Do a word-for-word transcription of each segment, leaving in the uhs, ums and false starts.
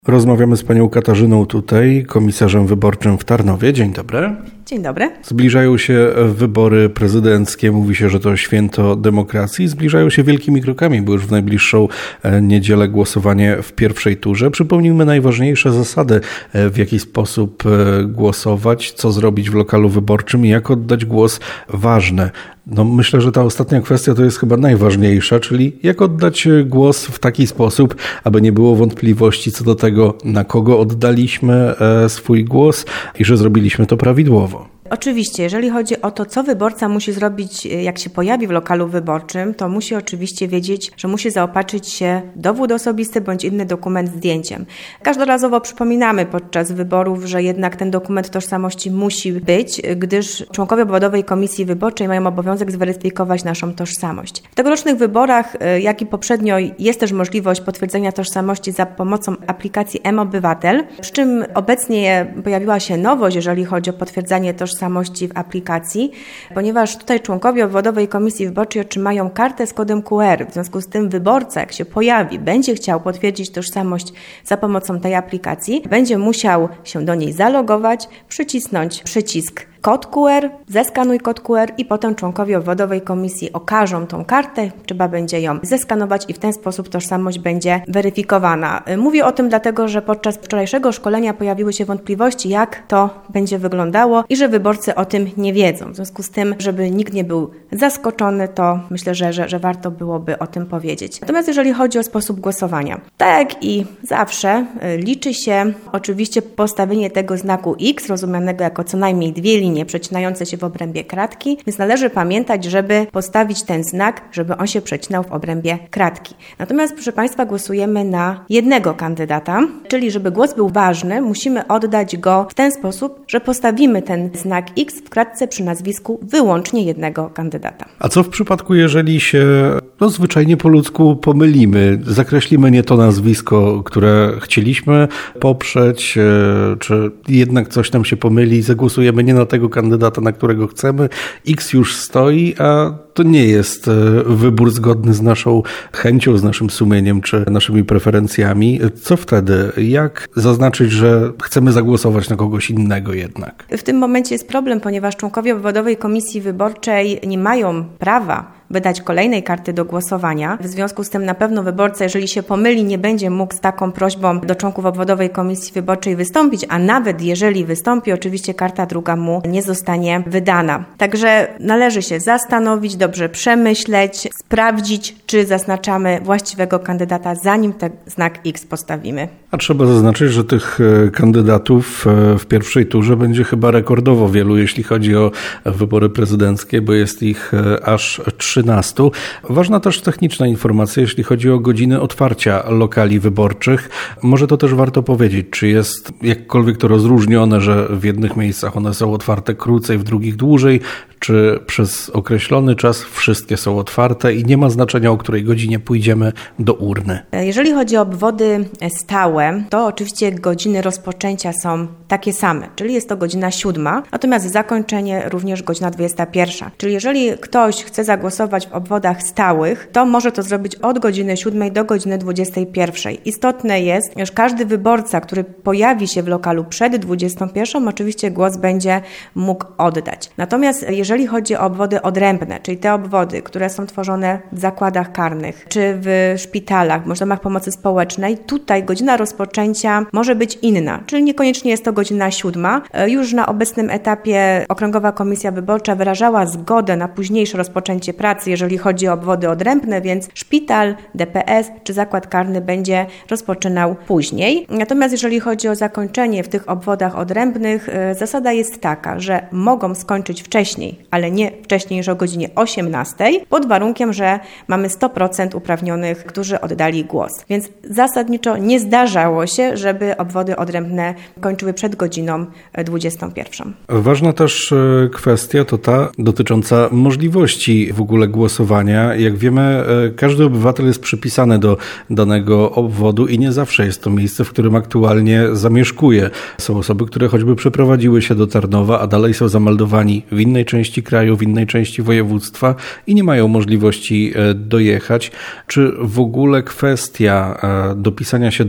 Rozmawiamy z panią Katarzyną tutaj, komisarzem wyborczym w Tarnowie. Dzień dobry. Dzień dobry. Zbliżają się wybory prezydenckie. Mówi się, że to święto demokracji. Zbliżają się wielkimi krokami, bo już w najbliższą niedzielę głosowanie w pierwszej turze. Przypomnijmy najważniejsze zasady, w jaki sposób głosować, co zrobić w lokalu wyborczym i jak oddać głos. Ważne. No myślę, że ta ostatnia kwestia to jest chyba najważniejsza, czyli jak oddać głos w taki sposób, aby nie było wątpliwości co do tego, na kogo oddaliśmy swój głos i że zrobiliśmy to prawidłowo. Oczywiście, jeżeli chodzi o to, co wyborca musi zrobić, jak się pojawi w lokalu wyborczym, to musi oczywiście wiedzieć, że musi zaopatrzyć się w dowód osobisty bądź inny dokument z zdjęciem. Każdorazowo przypominamy podczas wyborów, że jednak ten dokument tożsamości musi być, gdyż członkowie obwodowej komisji wyborczej mają obowiązek zweryfikować naszą tożsamość. W tegorocznych wyborach, jak i poprzednio, jest też możliwość potwierdzenia tożsamości za pomocą aplikacji mObywatel, przy czym obecnie pojawiła się nowość, jeżeli chodzi o potwierdzanie tożsamości w aplikacji, ponieważ tutaj członkowie obwodowej komisji wyborczej otrzymają kartę z kodem Q R. W związku z tym wyborca, jak się pojawi, będzie chciał potwierdzić tożsamość za pomocą tej aplikacji, będzie musiał się do niej zalogować, przycisnąć przycisk kod Q R, zeskanuj kod Q R i potem członkowie obwodowej komisji okażą tą kartę, trzeba będzie ją zeskanować i w ten sposób tożsamość będzie weryfikowana. Mówię o tym dlatego, że podczas wczorajszego szkolenia pojawiły się wątpliwości, jak to będzie wyglądało i że wyborcy o tym nie wiedzą. W związku z tym, żeby nikt nie był zaskoczony, to myślę, że, że, że warto byłoby o tym powiedzieć. Natomiast jeżeli chodzi o sposób głosowania, tak jak i zawsze liczy się oczywiście postawienie tego znaku X, rozumianego jako co najmniej dwie linie przecinające się w obrębie kratki, więc należy pamiętać, żeby postawić ten znak, żeby on się przecinał w obrębie kratki. Natomiast, proszę Państwa, głosujemy na jednego kandydata, czyli żeby głos był ważny, musimy oddać go w ten sposób, że postawimy ten znak X w kratce przy nazwisku wyłącznie jednego kandydata. A co w przypadku, jeżeli się no, zwyczajnie po ludzku pomylimy, zakreślimy nie to nazwisko, które chcieliśmy poprzeć, czy jednak coś nam się pomyli, zagłosujemy nie na tego kandydata, na którego chcemy, X już stoi, a to nie jest wybór zgodny z naszą chęcią, z naszym sumieniem czy naszymi preferencjami. Co wtedy? Jak zaznaczyć, że chcemy zagłosować na kogoś innego jednak? W tym momencie jest problem, ponieważ członkowie obwodowej komisji wyborczej nie mają prawa wydać kolejnej karty do głosowania. W związku z tym na pewno wyborca, jeżeli się pomyli, nie będzie mógł z taką prośbą do członków obwodowej komisji wyborczej wystąpić, a nawet jeżeli wystąpi, oczywiście karta druga mu nie zostanie wydana. Także należy się zastanowić, dobrze przemyśleć, sprawdzić, czy zaznaczamy właściwego kandydata, zanim ten znak X postawimy. A trzeba zaznaczyć, że tych kandydatów w pierwszej turze będzie chyba rekordowo wielu, jeśli chodzi o wybory prezydenckie, bo jest ich aż trzynastu. Ważna też techniczna informacja, jeśli chodzi o godziny otwarcia lokali wyborczych. Może to też warto powiedzieć, czy jest jakkolwiek to rozróżnione, że w jednych miejscach one są otwarte krócej, w drugich dłużej, czy przez określony czas wszystkie są otwarte i nie ma znaczenia, o której godzinie pójdziemy do urny. Jeżeli chodzi o obwody stałe, to oczywiście godziny rozpoczęcia są takie same, czyli jest to godzina siódma, natomiast zakończenie również godzina dwudziesta pierwsza. Czyli jeżeli ktoś chce zagłosować w obwodach stałych, to może to zrobić od godziny siódmej do godziny dwudziestej pierwszej. Istotne jest, że każdy wyborca, który pojawi się w lokalu przed dwudziestą pierwszą, oczywiście głos będzie mógł oddać. Natomiast jeżeli chodzi o obwody odrębne, czyli te obwody, które są tworzone w zakładach karnych, czy w szpitalach, bądź domach pomocy społecznej, tutaj godzina rozpoczęcia może być inna, czyli niekoniecznie jest to godzina siódma. Już na obecnym etapie Okręgowa Komisja Wyborcza wyrażała zgodę na późniejsze rozpoczęcie pracy, jeżeli chodzi o obwody odrębne, więc szpital, D P S czy zakład karny będzie rozpoczynał później. Natomiast jeżeli chodzi o zakończenie w tych obwodach odrębnych, zasada jest taka, że mogą skończyć wcześniej, ale nie wcześniej niż o godzinie osiemnastej, pod warunkiem, że mamy sto procent uprawnionych, którzy oddali głos. Więc zasadniczo nie zdarzało się, żeby obwody odrębne kończyły przed godziną dwudziestą pierwszą. Ważna też kwestia to ta dotycząca możliwości w ogóle głosowania. Jak wiemy, każdy obywatel jest przypisany do danego obwodu i nie zawsze jest to miejsce, w którym aktualnie zamieszkuje. Są osoby, które choćby przeprowadziły się do Tarnowa, a dalej są zameldowani w innej części kraju, w innej części województwa i nie mają możliwości dojechać. Czy w ogóle kwestia dopisania się do spisu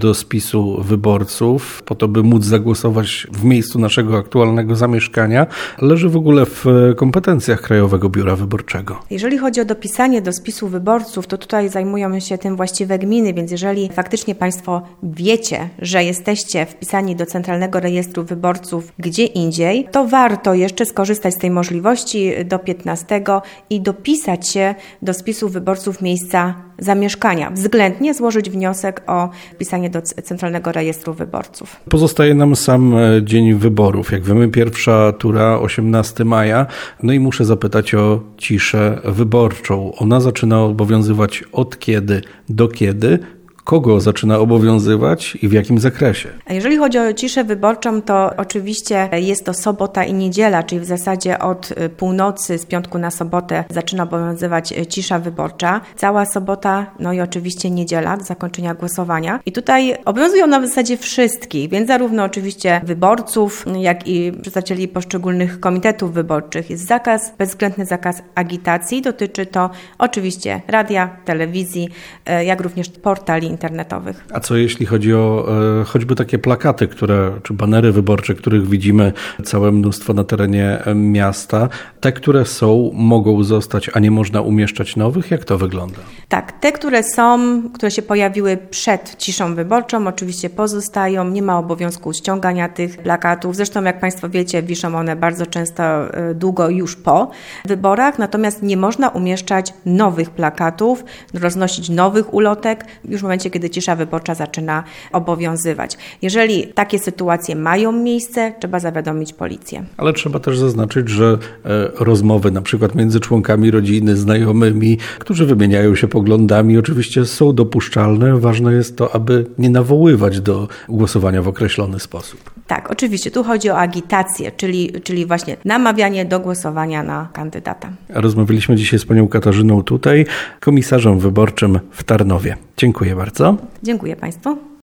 spisu wyborców, po to, by móc zagłosować w miejscu naszego aktualnego zamieszkania, leży w ogóle w kompetencjach Krajowego Biura Wyborczego. Jeżeli chodzi o dopisanie do spisu wyborców, to tutaj zajmują się tym właściwe gminy, więc jeżeli faktycznie Państwo wiecie, że jesteście wpisani do Centralnego Rejestru Wyborców gdzie indziej, to warto jeszcze skorzystać z tej możliwości do piętnastego i dopisać się do spisu wyborców miejsca zamieszkania. Względnie złożyć wniosek o wpisanie do Centralnego Rejestru Wyborców. Pozostaje nam sam dzień wyborów. Jak wiemy, pierwsza tura osiemnastego maja. No i muszę zapytać o ciszę wyborczą. Ona zaczyna obowiązywać od kiedy do kiedy? Kogo zaczyna obowiązywać i w jakim zakresie? A jeżeli chodzi o ciszę wyborczą, to oczywiście jest to sobota i niedziela, czyli w zasadzie od północy z piątku na sobotę zaczyna obowiązywać cisza wyborcza. Cała sobota, no i oczywiście niedziela do zakończenia głosowania. I tutaj obowiązują na w zasadzie wszystkich, więc zarówno oczywiście wyborców, jak i przedstawicieli poszczególnych komitetów wyborczych. Jest zakaz, bezwzględny zakaz agitacji. Dotyczy to oczywiście radia, telewizji, jak również portali internetowych. A co jeśli chodzi o e, choćby takie plakaty, które, czy banery wyborcze, których widzimy całe mnóstwo na terenie miasta? Te, które są, mogą zostać, a nie można umieszczać nowych? Jak to wygląda? Tak, te, które są, które się pojawiły przed ciszą wyborczą, oczywiście pozostają. Nie ma obowiązku ściągania tych plakatów. Zresztą, jak Państwo wiecie, wiszą one bardzo często e, długo już po wyborach. Natomiast nie można umieszczać nowych plakatów, roznosić nowych ulotek już w momencie, kiedy cisza wyborcza zaczyna obowiązywać. Jeżeli takie sytuacje mają miejsce, trzeba zawiadomić policję. Ale trzeba też zaznaczyć, że e, rozmowy na przykład między członkami rodziny, znajomymi, którzy wymieniają się poglądami, oczywiście są dopuszczalne. Ważne jest to, aby nie nawoływać do głosowania w określony sposób. Tak, oczywiście. Tu chodzi o agitację, czyli, czyli właśnie namawianie do głosowania na kandydata. Rozmawialiśmy dzisiaj z panią Katarzyną Tutaj, komisarzem wyborczym w Tarnowie. Dziękuję bardzo. Dziękuję Państwu.